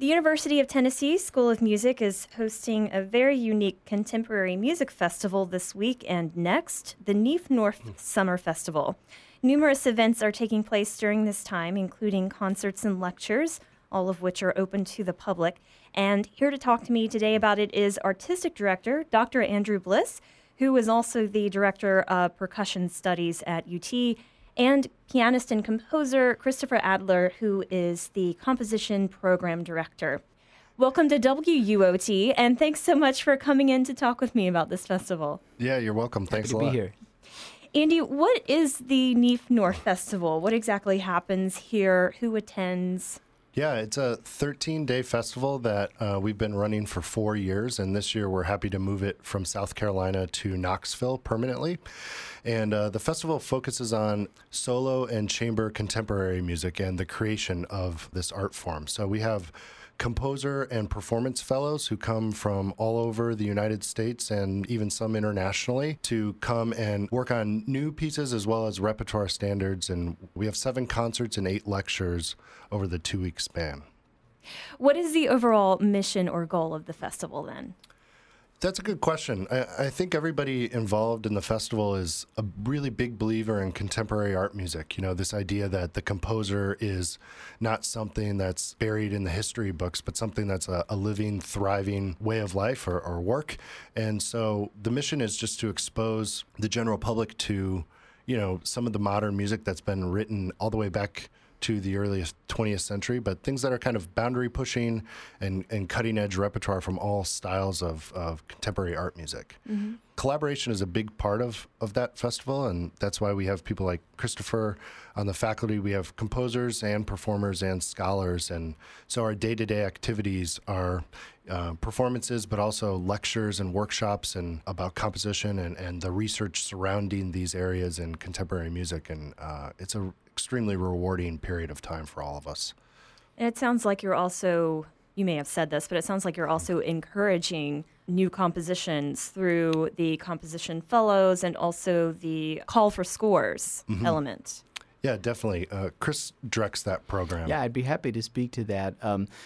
The University of Tennessee School of Music is hosting a very unique contemporary music festival this week and next, the Neath North Summer Festival. Numerous events are taking place during this time, including concerts and lectures, all of which are open to the public. And here to talk to me today about it is Artistic Director Dr. Andrew Bliss, who is also the Director of Percussion Studies at UT, and pianist and composer Christopher Adler, who is the Composition Program Director. Welcome to WUOT, and thanks so much for coming in to talk with me about this festival. Yeah, you're welcome. Thanks Happy a to lot. be here. Andy, what is the Neath North Festival? What exactly happens here? Who attends? Yeah, it's a 13-day festival that we've been running for 4 years, and this year we're happy to move it from South Carolina to Knoxville permanently. And the festival focuses on solo and chamber contemporary music and the creation of this art form. So we have composer and performance fellows who come from all over the United States and even some internationally to come and work on new pieces as well as repertoire standards. And we have 7 concerts and 8 lectures over the 2-week span. What is the overall mission or goal of the festival then? That's a good question. I think everybody involved in the festival is a really big believer in contemporary art music. You know, this idea that the composer is not something that's buried in the history books, but something that's a living, thriving way of life or work. And so the mission is just to expose the general public to, you know, some of the modern music that's been written all the way back to the earliest 20th century, but things that are kind of boundary pushing and cutting edge repertoire from all styles of contemporary art music. Mm-hmm. Collaboration is a big part of that festival, and that's why we have people like Christopher on the faculty. We have composers and performers and scholars, and so our day-to-day activities are performances, but also lectures and workshops and about composition and the research surrounding these areas in contemporary music, and it's a extremely rewarding period of time for all of us. And it sounds like you're also, you may have said this, but it sounds like you're also encouraging new compositions through the composition fellows and also the call for scores element. Yeah, definitely. Chris directs that program. Yeah, I'd be happy to speak to that.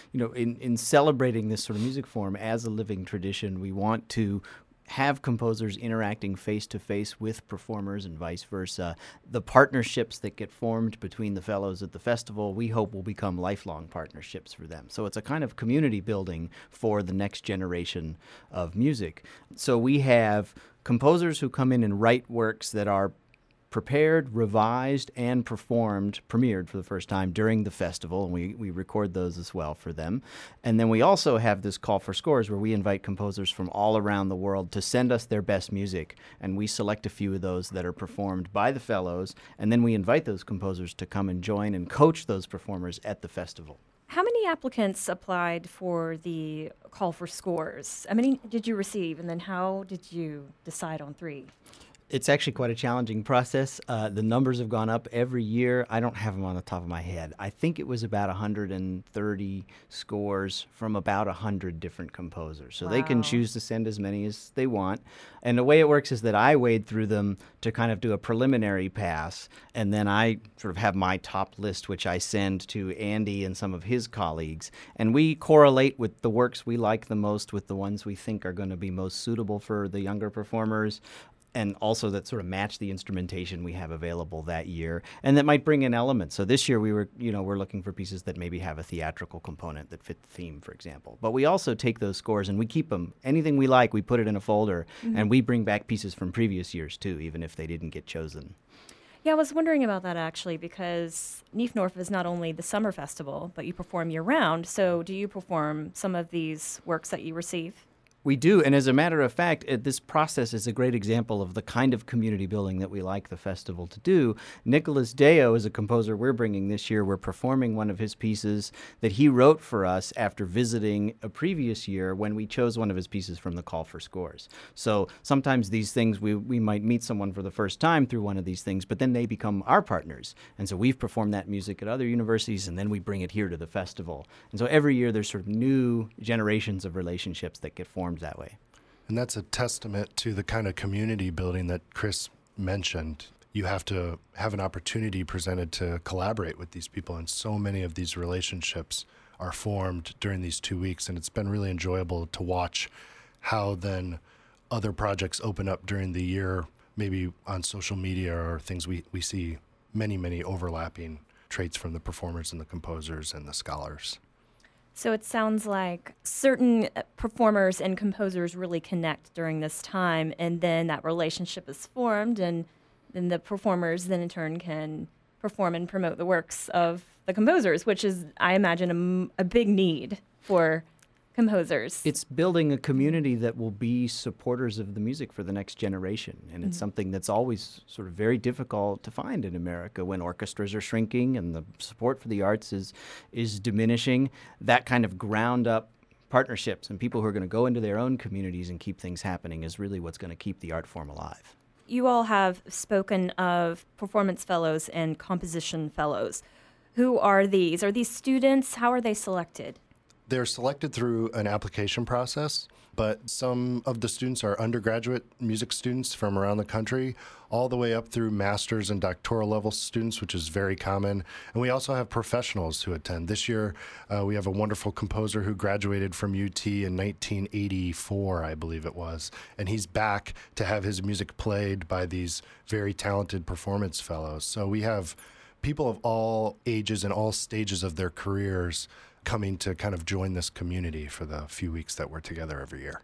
In celebrating this sort of music form as a living tradition, we want to have composers interacting face-to-face with performers and vice versa. The partnerships that get formed between the fellows at the festival, we hope will become lifelong partnerships for them. So it's a kind of community building for the next generation of music. So we have composers who come in and write works that are prepared, revised, and premiered for the first time during the festival, and we record those as well for them. And then we also have this call for scores where we invite composers from all around the world to send us their best music, and we select a few of those that are performed by the fellows, and then we invite those composers to come and join and coach those performers at the festival. How many applicants applied for the call for scores? How many did you receive, and then how did you decide on 3? It's actually quite a challenging process. The numbers have gone up every year. I don't have them on the top of my head. I think it was about 130 scores from about 100 different composers. So Wow. They can choose to send as many as they want. And the way it works is that I wade through them to kind of do a preliminary pass, and then I sort of have my top list, which I send to Andy and some of his colleagues. And we correlate with the works we like the most with the ones we think are going to be most suitable for the younger performers, and also that sort of match the instrumentation we have available that year, and that might bring in elements. So this year we're looking for pieces that maybe have a theatrical component that fit the theme, for example. But we also take those scores and we keep them. Anything we like, we put it in a folder, and we bring back pieces from previous years too, even if they didn't get chosen. Yeah, I was wondering about that actually, because Neath North is not only the summer festival, but you perform year-round. So do you perform some of these works that you receive? We do, and as a matter of fact, this process is a great example of the kind of community building that we like the festival to do. Nicholas Deo is a composer we're bringing this year. We're performing one of his pieces that he wrote for us after visiting a previous year when we chose one of his pieces from the call for scores. So sometimes these things, we might meet someone for the first time through one of these things, but then they become our partners. And so we've performed that music at other universities, and then we bring it here to the festival. And so every year there's sort of new generations of relationships that get formed that way. And that's a testament to the kind of community building that Chris mentioned. You have to have an opportunity presented to collaborate with these people, and so many of these relationships are formed during these 2 weeks. And it's been really enjoyable to watch how then other projects open up during the year, maybe on social media or things we see many overlapping traits from the performers and the composers and the scholars. So it sounds like certain performers and composers really connect during this time, and then that relationship is formed, and then the performers then in turn can perform and promote the works of the composers, which is, I imagine, a big need for composers. It's building a community that will be supporters of the music for the next generation. And it's something that's always sort of very difficult to find in America when orchestras are shrinking and the support for the arts is diminishing. That kind of ground up partnerships and people who are going to go into their own communities and keep things happening is really what's going to keep the art form alive. You all have spoken of performance fellows and composition fellows. Who are these? Are these students? How are they selected? They're selected through an application process, but some of the students are undergraduate music students from around the country, all the way up through master's and doctoral level students, which is very common. And we also have professionals who attend. This year, we have a wonderful composer who graduated from UT in 1984, I believe it was. And he's back to have his music played by these very talented performance fellows. So we have people of all ages and all stages of their careers coming to kind of join this community for the few weeks that we're together every year.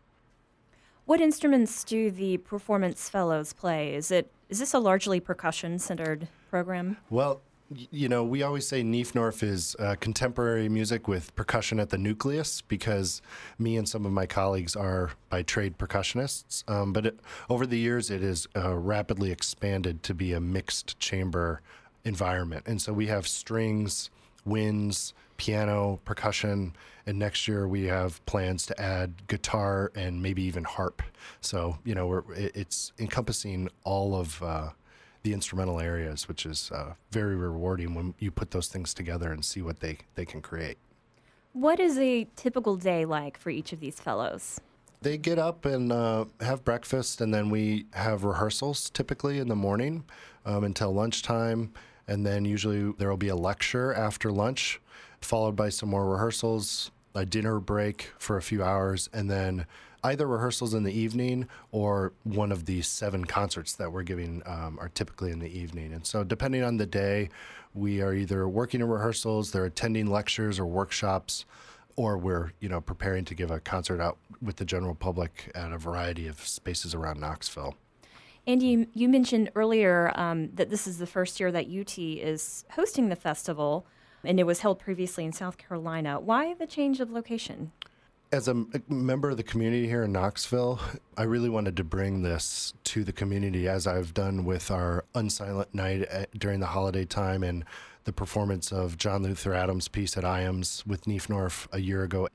What instruments do the performance fellows play? Is this a largely percussion-centered program? Well, you know, we always say NIFNORF is contemporary music with percussion at the nucleus because me and some of my colleagues are by trade percussionists. But over the years, it has rapidly expanded to be a mixed chamber environment. And so we have strings, winds, piano, percussion, and next year we have plans to add guitar and maybe even harp. So, you know, it's encompassing all of the instrumental areas, which is very rewarding when you put those things together and see what they can create. What is a typical day like for each of these fellows? They get up and have breakfast, and then we have rehearsals typically in the morning until lunchtime. And then usually there will be a lecture after lunch, followed by some more rehearsals, a dinner break for a few hours, and then either rehearsals in the evening or one of the 7 concerts that we're giving are typically in the evening. And so depending on the day, we are either working in rehearsals, they're attending lectures or workshops, or we're, you know, preparing to give a concert out with the general public at a variety of spaces around Knoxville. Andy, you mentioned earlier that this is the first year that UT is hosting the festival, and it was held previously in South Carolina. Why the change of location? As a member of the community here in Knoxville, I really wanted to bring this to the community, as I've done with our Unsilent Night during the holiday time and the performance of John Luther Adams' piece at IAMS with NIFNORF a year ago.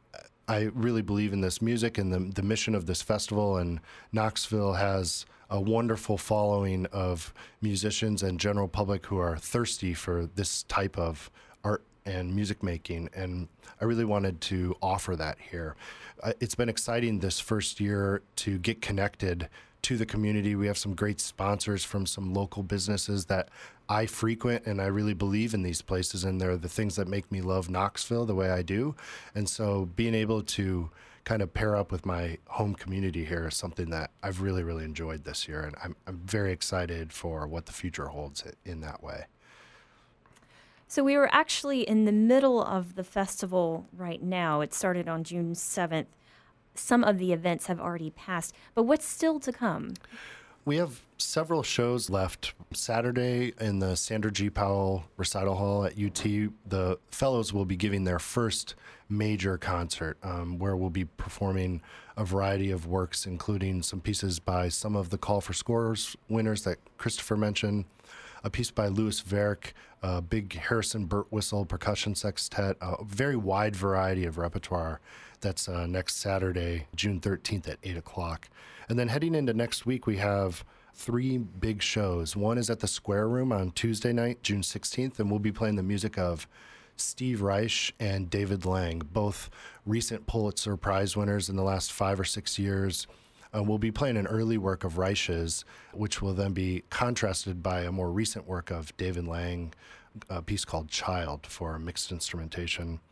I really believe in this music and the mission of this festival, and Knoxville has a wonderful following of musicians and general public who are thirsty for this type of art and music making, and I really wanted to offer that here. It's been exciting this first year to get connected to the community. We have some great sponsors from some local businesses that I frequent, and I really believe in these places, and they're the things that make me love Knoxville the way I do. And so being able to kind of pair up with my home community here is something that I've really enjoyed this year, and I'm very excited for what the future holds in that way. So we were actually in the middle of the festival right now. It started on June 7th. Some of the events have already passed, but what's still to come? We have several shows left. Saturday in the Sandra G. Powell Recital Hall at UT, the fellows will be giving their first major concert where we'll be performing a variety of works, including some pieces by some of the Call for Scores winners that Christopher mentioned, a piece by Louis Verck, a big Harrison Birtwistle percussion sextet, a very wide variety of repertoire. That's next Saturday, June 13th at 8 o'clock. And then heading into next week, we have 3 big shows. One is at the Square Room on Tuesday night, June 16th, and we'll be playing the music of Steve Reich and David Lang, both recent Pulitzer Prize winners in the last 5 or 6 years. We'll be playing an early work of Reich's, which will then be contrasted by a more recent work of David Lang, a piece called Child for mixed instrumentation.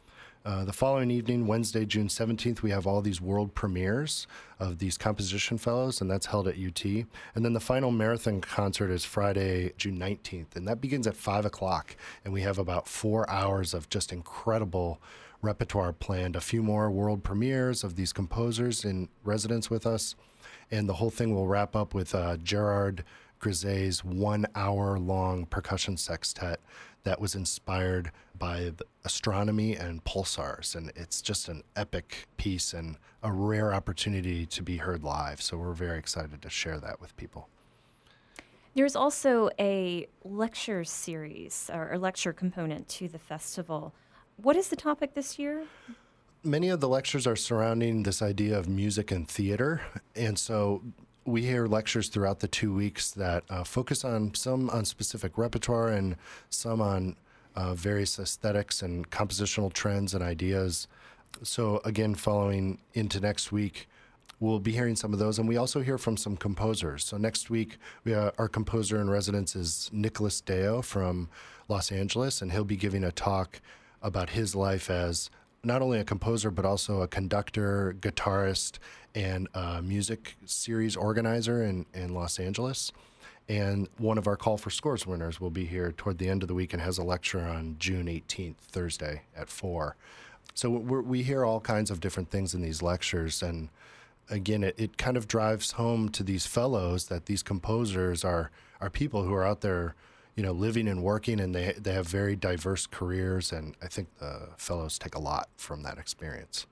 The following evening, Wednesday, June 17th, we have all these world premieres of these composition fellows, and that's held at UT. And then the final marathon concert is Friday, June 19th, and that begins at 5 o'clock. And we have about 4 hours of just incredible repertoire planned, a few more world premieres of these composers in residence with us. And the whole thing will wrap up with Gerard Griset's 1 hour long percussion sextet that was inspired by the astronomy and pulsars. And it's just an epic piece and a rare opportunity to be heard live. So we're very excited to share that with people. There's also a lecture series or lecture component to the festival. What is the topic this year? Many of the lectures are surrounding this idea of music and theater. And so we hear lectures throughout the 2 weeks that focus on some on specific repertoire and some on various aesthetics and compositional trends and ideas. So again, following into next week, we'll be hearing some of those, and we also hear from some composers. So next week, our composer in residence is Nicholas Deo from Los Angeles, and he'll be giving a talk about his life as not only a composer, but also a conductor, guitarist, and a music series organizer in Los Angeles. And one of our Call for Scores winners will be here toward the end of the week and has a lecture on June 18th, Thursday at 4. So we hear all kinds of different things in these lectures. And again, it kind of drives home to these fellows that these composers are people who are out there, living and working, and they have very diverse careers, and I think the fellows take a lot from that experience.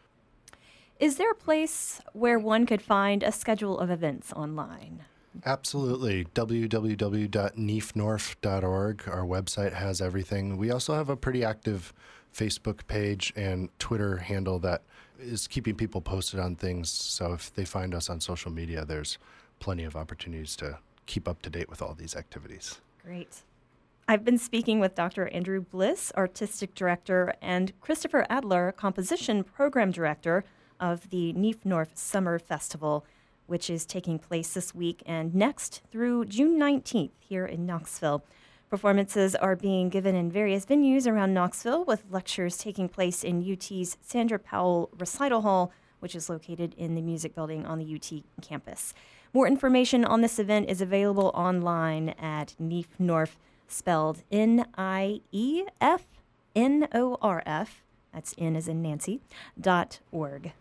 Is there a place where one could find a schedule of events online? Absolutely. www.neefnorf.org. Our website has everything. We also have a pretty active Facebook page and Twitter handle that is keeping people posted on things. So if they find us on social media, there's plenty of opportunities to keep up to date with all these activities. Great. I've been speaking with Dr. Andrew Bliss, Artistic Director, and Christopher Adler, Composition Program Director of the Neef Norf Summer Festival, which is taking place this week and next through June 19th here in Knoxville. Performances are being given in various venues around Knoxville, with lectures taking place in UT's Sandra Powell Recital Hall, which is located in the Music Building on the UT campus. More information on this event is available online at Neef Norf, spelled NIEFNORF, that's N as in Nancy, .org.